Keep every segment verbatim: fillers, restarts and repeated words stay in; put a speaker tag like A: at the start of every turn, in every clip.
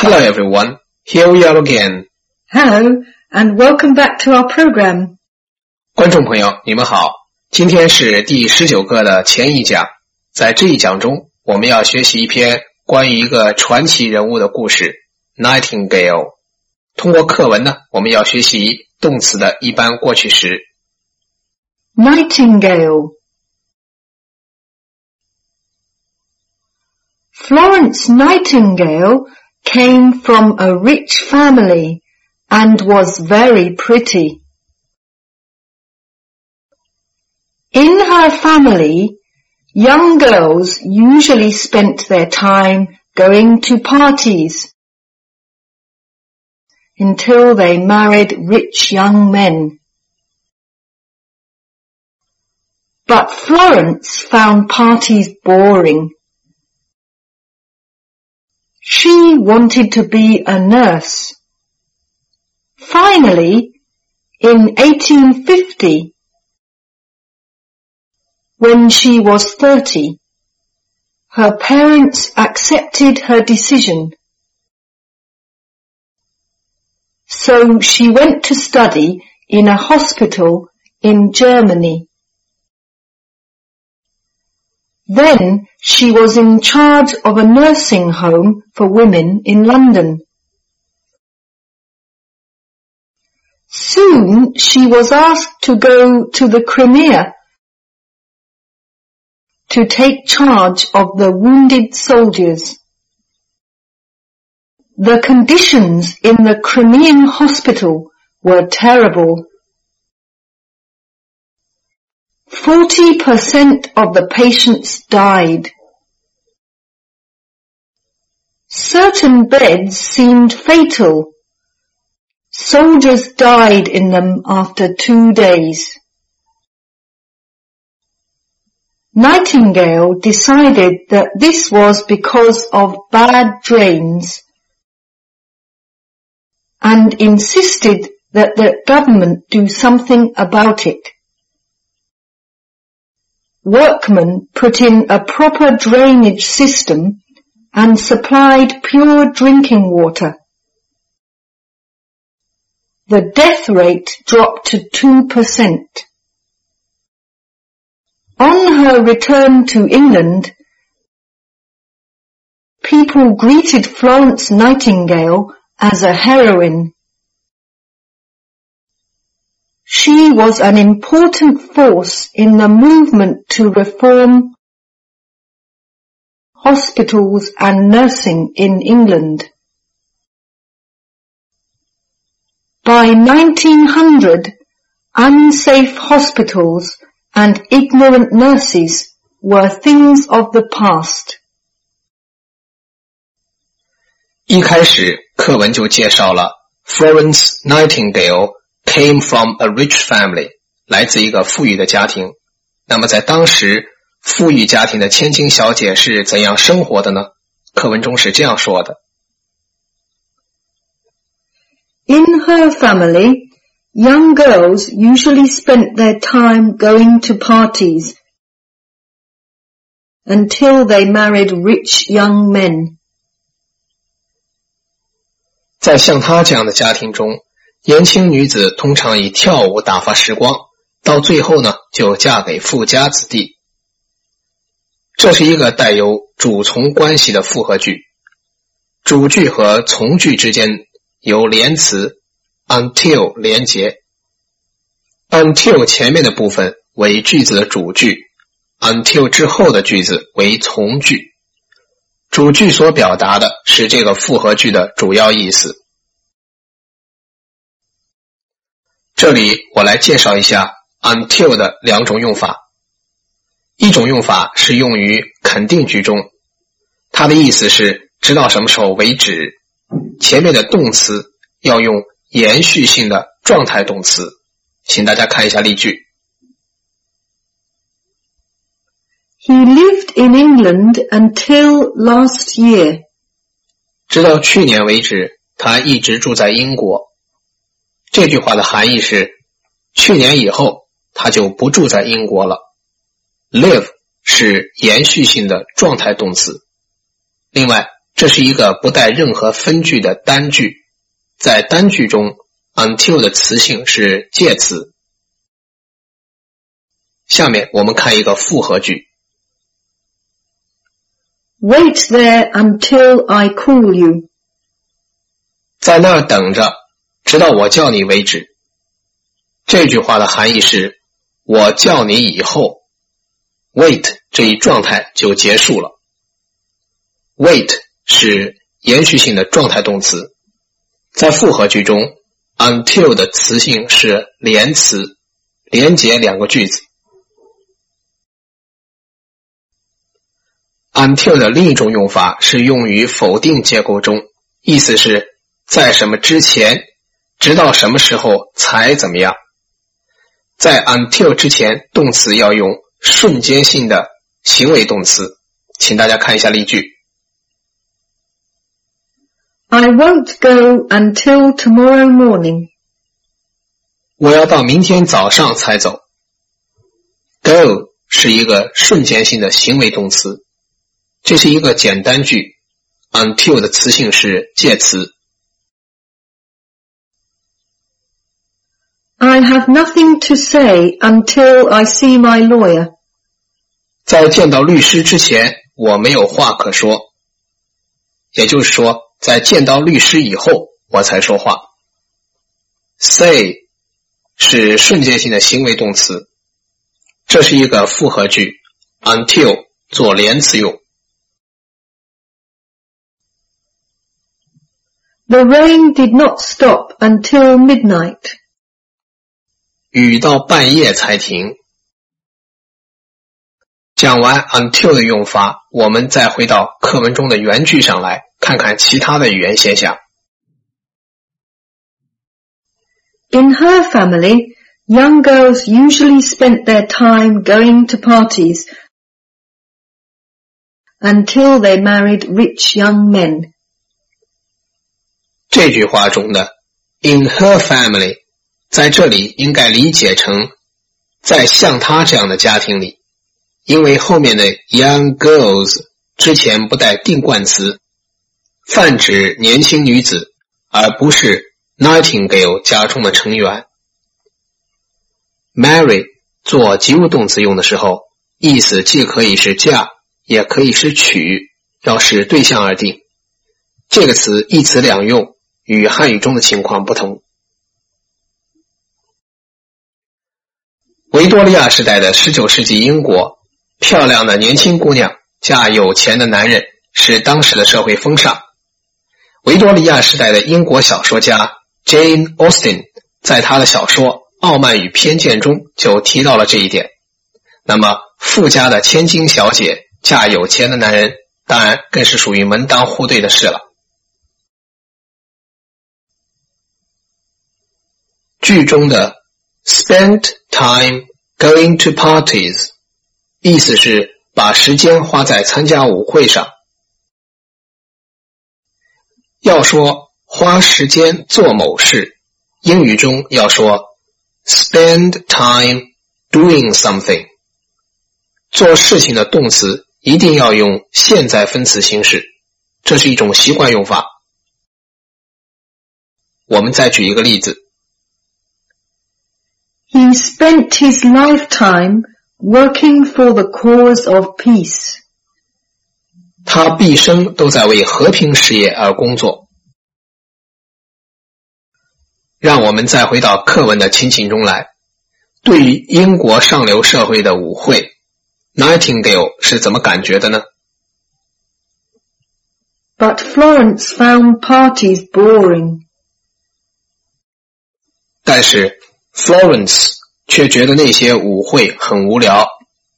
A: Hello everyone, here we are again.
B: Hello, and welcome back to our program.
A: 观众朋友，你们好，今天是第十九课的前一讲。在这一讲中，我们要学习一篇关于一个传奇人物的故事 Nightingale。 通过课文呢，我们要学习动词的一般过去时。
B: Nightingale. Florence Nightingale came from a rich family and was very pretty. In her family, young girls usually spent their time going to parties until they married rich young men. But Florence found parties boring. She wanted to be a nurse. Finally, in eighteen fifty, when she was thirty, her parents accepted her decision. So she went to study in a hospital in Germany. Then she was in charge of a nursing home for women in London. Soon she was asked to go to the Crimea to take charge of the wounded soldiers. The conditions in the Crimean hospital were terrible. Forty percent of the patients died. Certain beds seemed fatal. Soldiers died in them after two days. Nightingale decided that this was because of bad drains and insisted that the government do something about it. Workmen put in a proper drainage system and supplied pure drinking water. The death rate dropped to two percent. On her return to England, people greeted Florence Nightingale as a heroine. She was an important force in the movement to reform hospitals and nursing in England. By nineteen hundred, unsafe hospitals and ignorant nurses were things of the past.
A: 一开始课文就介绍了 Florence Nightingale came from a rich family， 来自一个富裕的家庭。那么在当时富裕家庭的千金小姐是怎样生活的呢？课文中是这样说的。
B: In her family, young girls usually spent their time going to parties until they married rich young men.
A: 在像她这样的家庭中，年轻女子通常以跳舞打发时光，到最后呢，就嫁给富家子弟。这是一个带有主从关系的复合句，主句和从句之间由连词 until 连结。until 前面的部分为句子的主句， until 之后的句子为从句。主句所表达的是这个复合句的主要意思。这里我来介绍一下 until 的两种用法。一种用法是用于肯定句中，它的意思是直到什么时候为止，前面的动词要用延续性的状态动词。请大家看一下例句。
B: He lived in England until last year.
A: 直到去年为止，他一直住在英国。这句话的含义是，去年以后他就不住在英国了。live 是延续性的状态动词。另外， 这是一个不带任何分句的单句，在单句中 until 的词性是介词。下面我们看一个复合句。
B: Wait there until I call you.
A: 在那儿等着，直到我叫你为止。这句话的含义是，我叫你以后 ，wait 这一状态就结束了。wait 是延续性的状态动词，在复合句中 until 的词性是连词，连结两个句子。until 的另一种用法是用于否定结构中，意思是在什么之前，直到什么时候才怎么样。在 until 之前，动词要用瞬间性的行为动词，请大家看一下例句。
B: I won't go until tomorrow morning.
A: 我要到明天早上才走。Go 是一个瞬间性的行为动词，这是一个简单句 ，until 的词性是介词。
B: I have nothing to say until I see my lawyer.
A: 在见到律师之前，我没有话可说。也就是说，在见到律师以后，我才说话。Say 是瞬间性的行为动词，这是一个复合句 ，until 做连词用。
B: The rain did not stop until midnight.
A: 雨到半夜才停。讲完 until 的用法，我们再回到课文中的原句上来，看看其他的语言现象。
B: In her family, young girls usually spent their time going to parties until they married rich young men.
A: 这句话中的 in her family 在这里应该理解成在像她这样的家庭里，因为后面的 young girls 之前不带定冠词，泛指年轻女子，而不是 Nightingale 家中的成员。marry 做及物动词用的时候，意思既可以是嫁，也可以是娶，要视对象而定。这个词一词两用，与汉语中的情况不同。维多利亚时代的十九世纪英国，漂亮的年轻姑娘嫁有钱的男人是当时的社会风尚。维多利亚时代的英国小说家 Jane Austen 在她的小说《傲慢与偏见》中就提到了这一点。那么富家的千金小姐嫁有钱的男人，当然更是属于门当户对的事了。句中的 spent time going to parties 意思是把时间花在参加舞会上。要说花时间做某事，英语中要说 spend time doing something。 做事情的动词一定要用现在分词形式，这是一种习惯用法。我们再举一个例子。
B: He spent his lifetime working for the cause of peace.
A: 他毕生都在为和平事业而工作。让我们再回到课文的情景中来。对于英国上流社会的舞会， Nightingale 是怎么感觉的呢？
B: But Florence found parties boring.
A: 但是 Florence 却觉得那些舞会很无聊。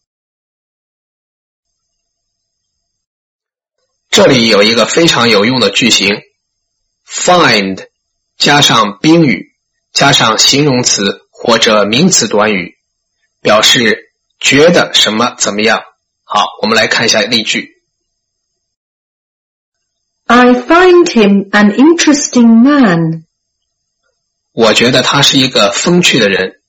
A: 这里有一个非常有用的句型 find 加上宾语加上形容词或者名词短语，表示觉得什么怎么样。好，我们来看一下例句。
B: I find him an interesting man.
A: 我觉得他是一个风趣的人。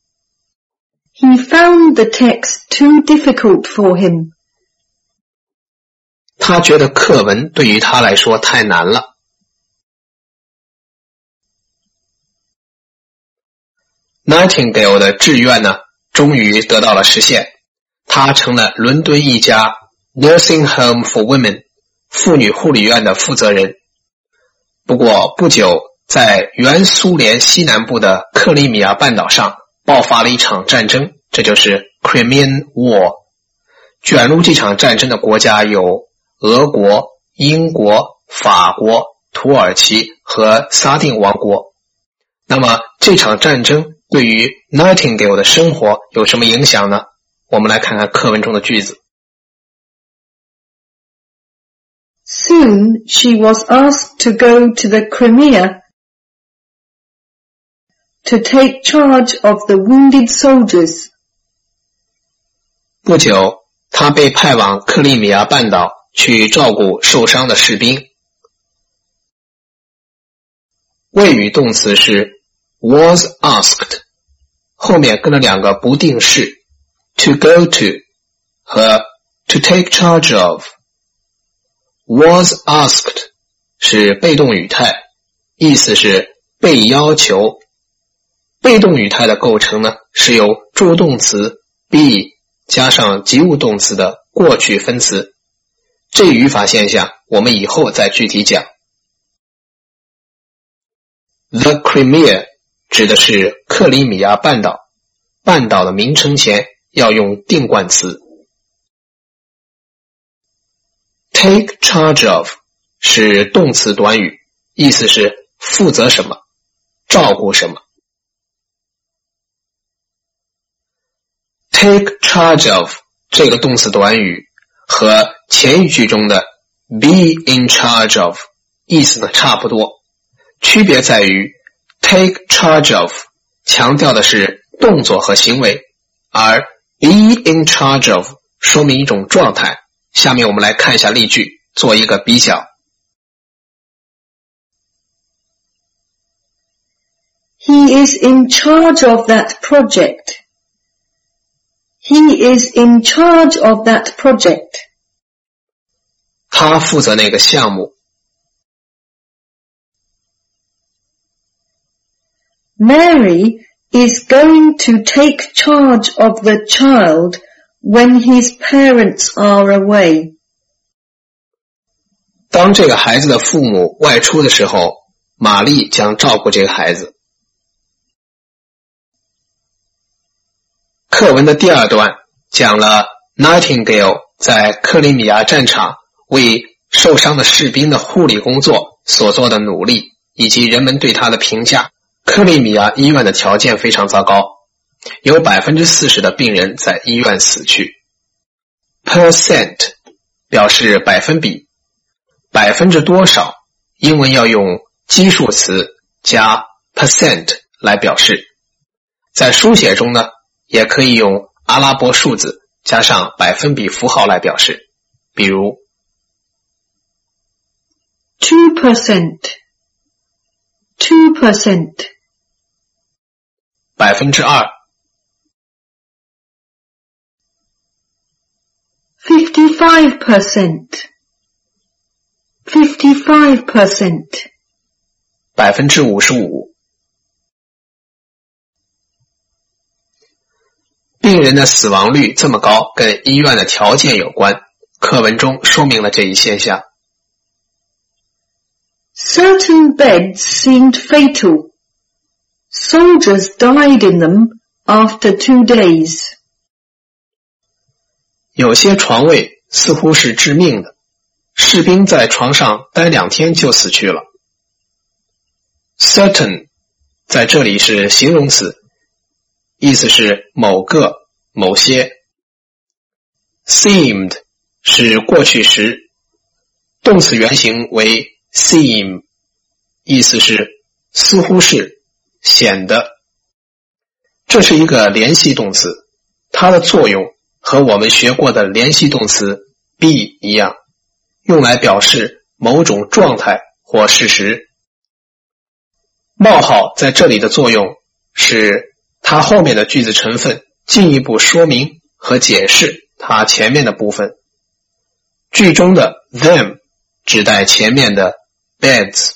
B: He found the text too difficult for him.
A: 他觉得课文对于他来说太难了。Nightingale 的志愿呢，终于得到了实现，他成了伦敦一家 Nursing Home for Women 妇女护理院的负责人。不过不久，在原苏联西南部的克里米亚半岛上爆发了一场战争，这就是 Crimean War。 卷入这场战争的国家有俄国、英国、法国、土耳其和沙丁王国。那么这场战争对于 Nightingale 的生活有什么影响呢？我们来看看课文中的句子。
B: Soon she was asked to go to the Crimea to take charge of the wounded soldiers.
A: 不久，她被派往克里米亚半岛去照顾受伤的士兵。谓语动词是 was asked， 后面跟了两个不定式 to go to 和 to take charge of。was asked 是被动语态，意思是被要求。被动语态的构成呢，是由助动词 be 加上及物动词的过去分词。这语法现象我们以后再具体讲。The Crimea 指的是克里米亚半岛，半岛的名称前要用定冠词。Take charge of 是动词短语，意思是负责什么，照顾什么。Take charge of 这个动词短语和前一句中的 be in charge of 意思呢差不多，区别在于 take charge of 强调的是动作和行为，而 be in charge of 说明一种状态。下面我们来看一下例句，做一个比较。
B: He is in charge of that project. He is in charge of that project.
A: 他负责那个项目。
B: Mary is going to take charge of the child when his parents are away.
A: 当这个孩子的父母外出的时候，玛丽将照顾这个孩子。课文的第二段讲了 Nightingale 在克里米亚战场为受伤的士兵的护理工作所做的努力，以及人们对他的评价。克里米亚医院的条件非常糟糕，有 百分之四十 的病人在医院死去。percent 表示百分比，百分之多少，英文要用基数词加 percent 来表示。在书写中呢，也可以用阿拉伯数字加上百分比符号来表示，比如
B: two percent, two percent,
A: 百分之二
B: fifty-five percent, fifty-five percent,
A: 百分之五十五。病人的死亡率这么高，跟医院的条件有关。课文中说明了这一现象。
B: Certain beds seemed fatal. Soldiers died in them after two days.
A: 有些床位似乎是致命的，士兵在床上待两天就死去了。Certain 在这里是形容词，意思是某个、某些。Seemed 是过去时，动词原形为 seem， 意思是似乎是、显得。这是一个联系动词，它的作用和我们学过的联系动词 be 一样，用来表示某种状态或事实。冒号在这里的作用是它后面的句子成分进一步说明和解释它前面的部分。句中的 them 指代前面的 beds。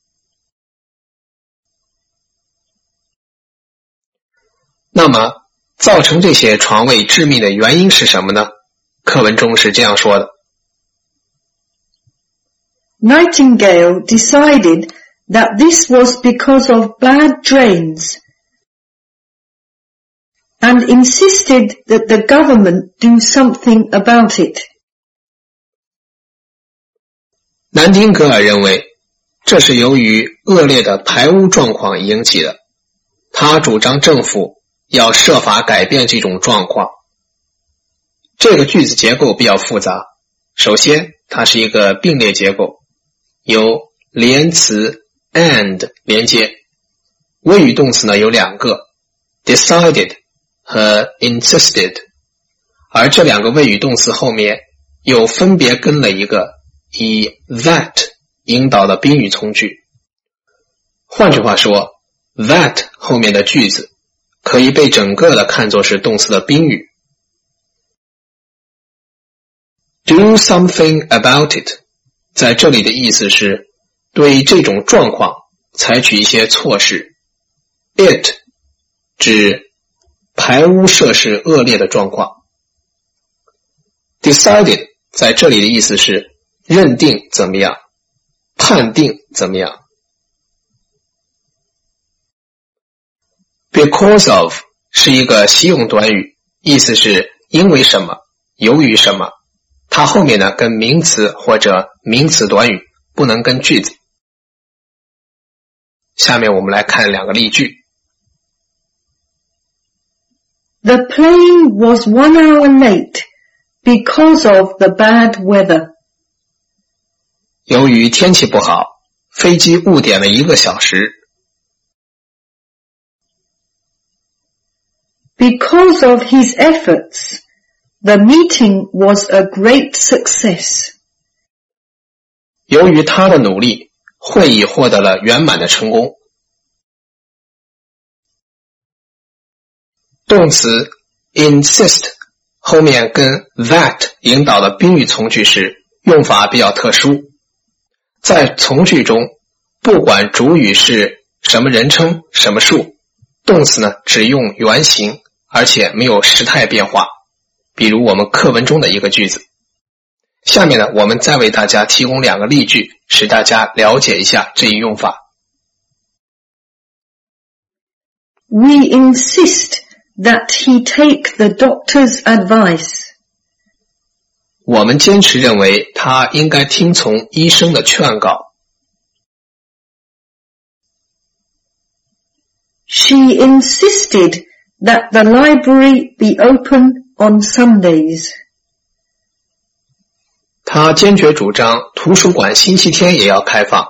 A: 那么造成这些床位致命的原因是什么呢？课文中是这样说的。
B: Nightingale decided that this was because of bad drains and insisted that the government do something about it.
A: 南丁格尔认为这是由于恶劣的排污状况引起的，他主张政府要设法改变这种状况。这个句子结构比较复杂，首先它是一个并列结构，由连词 and 连接，谓语动词呢有两个 decided 和 insisted， 而这两个谓语动词后面又分别跟了一个以 that 引导的宾语从句。换句话说 that 后面的句子可以被整个的看作是动词的宾语。Do something about it 在这里的意思是对这种状况采取一些措施。 It 指排污设施恶劣的状况。 Decided 在这里的意思是认定怎么样，判定怎么样。 Because of 是一个习用短语，意思是因为什么，由于什么，它后面呢跟名词或者名词短语，不能跟句子。下面我们来看两个例句。
B: The plane was one hour late because of the bad weather.
A: 由于天气不好，飞机误点了一个小时。
B: Because of his efforts, the meeting was a great success.
A: 由于他的努力，会议获得了圆满的成功。动词 insist 后面跟 that 引导的宾语从句时，用法比较特殊。在从句中，不管主语是什么人称、什么数，动词呢只用原形，而且没有时态变化。比如我们课文中的一个句子。下面呢，我们再为大家提供两个例句，使大家了解一下这一用法。
B: We insist that he take the doctor's advice.
A: 我们坚持认为他应该听从医生的劝告。
B: She insisted that the library be open on Sundays.
A: 他坚决主张图书馆星期天也要开放。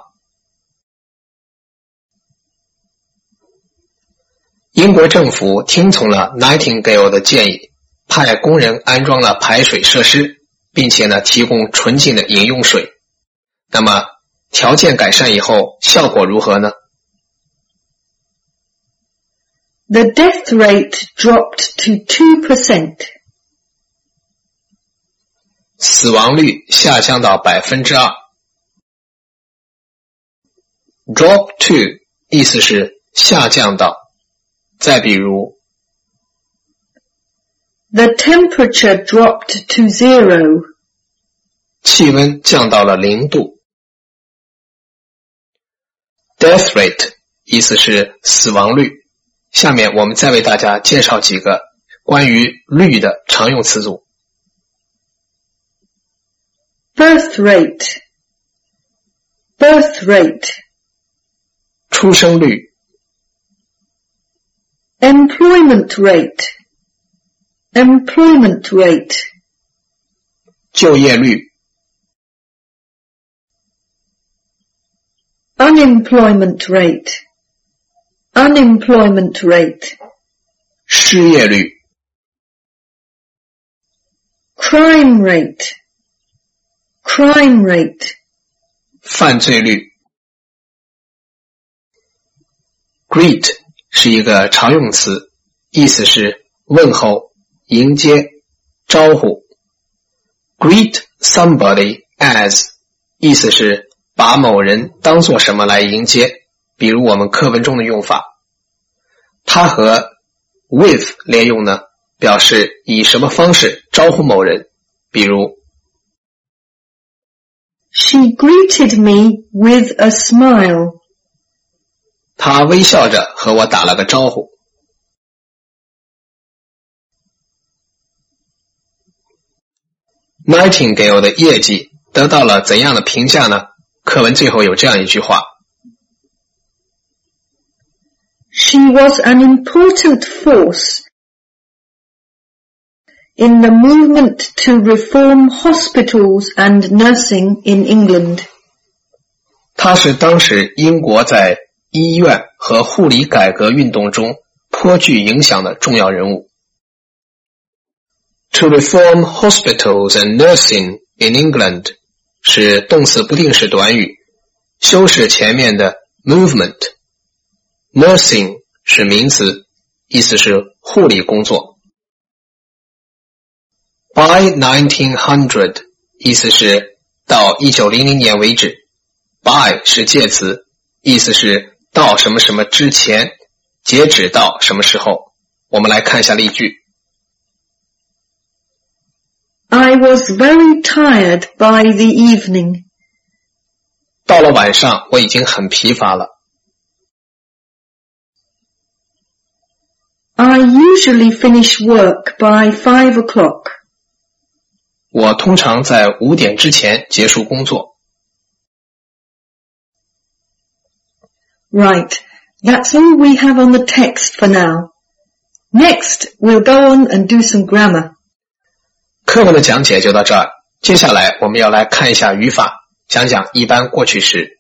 A: 英国政府听从了 Nightingale 的建议，派工人安装了排水设施，并且呢提供纯净的饮用水。那么条件改善以后，效果如何呢？
B: The death rate dropped to two percent.
A: 死亡率下降到百分之二。drop to 意思是下降到。再比如
B: The temperature dropped to zero.
A: 气温降到了零度。death rate 意思是死亡率。下面我们再为大家介绍几个关于率的常用词组。
B: Birth rate. Birth rate.
A: 出生率。
B: Employment rate. Employment rate.
A: 就业率。
B: Unemployment rate. Unemployment rate.
A: 失业率。
B: Crime rate. Crime rate.
A: 犯罪率。Greet 是一个常用词，意思是问候、迎接、招呼。Greet somebody as， 意思是把某人当作什么来迎接，比如我们课文中的用法。它和 with 连用呢，表示以什么方式招呼某人，比如
B: She greeted me with a smile.
A: 她微笑着和我打了个招呼。Nightingale 的业绩得到了怎样的评价呢？课文最后有这样一句话
B: She was an important force in the movement to reform hospitals and nursing in England.
A: 她是当时英国在医院和护理改革运动中颇具影响的重要人物。To reform hospitals and nursing in England 是动词不定式短语，修饰前面的 movement。Nursing 是名词，意思是护理工作。By nineteen hundred 意思是到一九零零年为止。By 是介词，意思是到什么什么之前，截止到什么时候。我们来看一下例句。
B: I was very tired by the evening.
A: 到了晚上，我已经很疲乏了。
B: I usually finish work by five o'clock.
A: 我通常在五点之前结束工作。
B: Right, that's all we have on the text for now. Next, we'll go on and do some grammar.
A: 课文的讲解就到这儿，接下来我们要来看一下语法，讲讲一般过去时。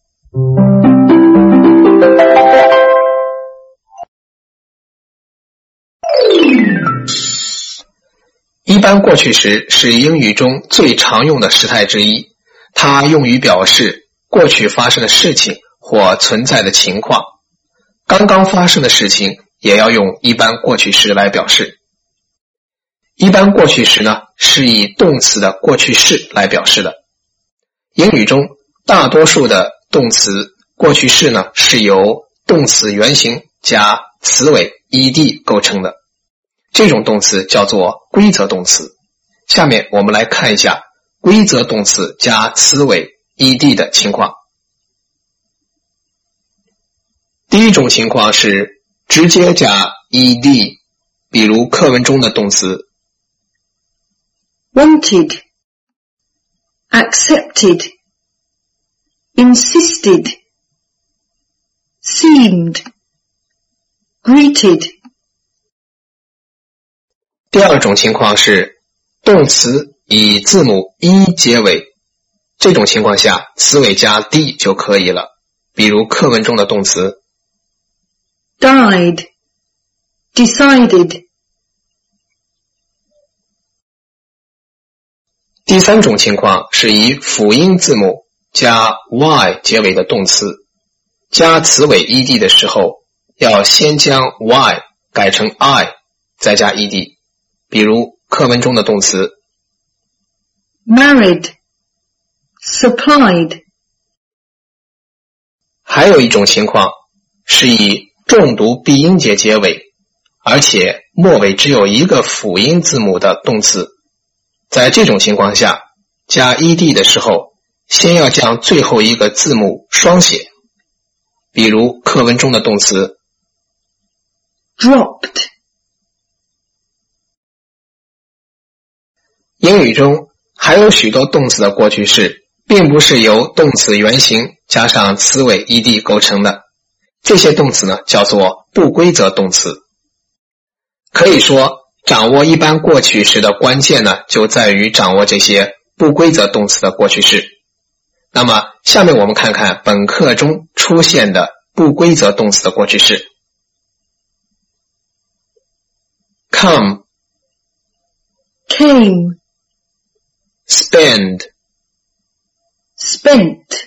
A: 一般过去时是英语中最常用的时态之一，它用于表示过去发生的事情或存在的情况。刚刚发生的事情也要用一般过去时来表示。一般过去时呢，是以动词的过去式来表示的。英语中大多数的动词过去式呢，是由动词原形加词尾 ed 构成的。这种动词叫做规则动词。下面我们来看一下规则动词加词尾 ed 的情况。第一种情况是直接加 ed， 比如课文中的动词
B: wanted, accepted, insisted, seemed, greeted.
A: 第二种情况是动词以字母 e 结尾，这种情况下词尾加 d 就可以了，比如课文中的动词
B: died, decided.
A: 第三种情况是以辅音字母加 y 结尾的动词，加词尾 ed 的时候，要先将 y 改成 i， 再加 ed。比如课文中的动词
B: married, supplied.
A: 还有一种情况是以重读闭音节结尾，而且末尾只有一个辅音字母的动词。在这种情况下，加 ed 的时候，先要将最后一个字母双写。比如课文中的动词
B: dropped.
A: 英语中还有许多动词的过去式并不是由动词原形加上词尾 ed 构成的，这些动词呢叫做不规则动词。可以说掌握一般过去时的关键呢就在于掌握这些不规则动词的过去式。那么下面我们看看本课中出现的不规则动词的过去式。 come,
B: came,
A: spend,
B: spent,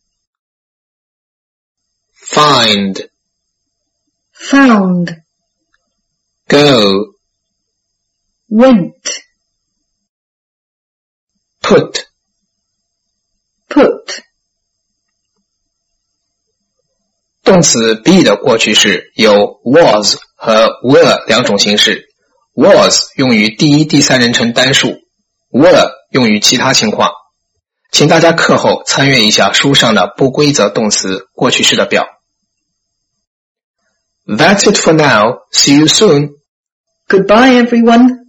A: find,
B: found,
A: go,
B: went,
A: put, 动词 be 的过去式有 was 和 were 两种形式， was 用于第一、第三人称单数， were 用于其他情况。请大家课后参阅一下书上的不规则动词过去式的表。That's it for now. See you soon.
B: Goodbye, everyone.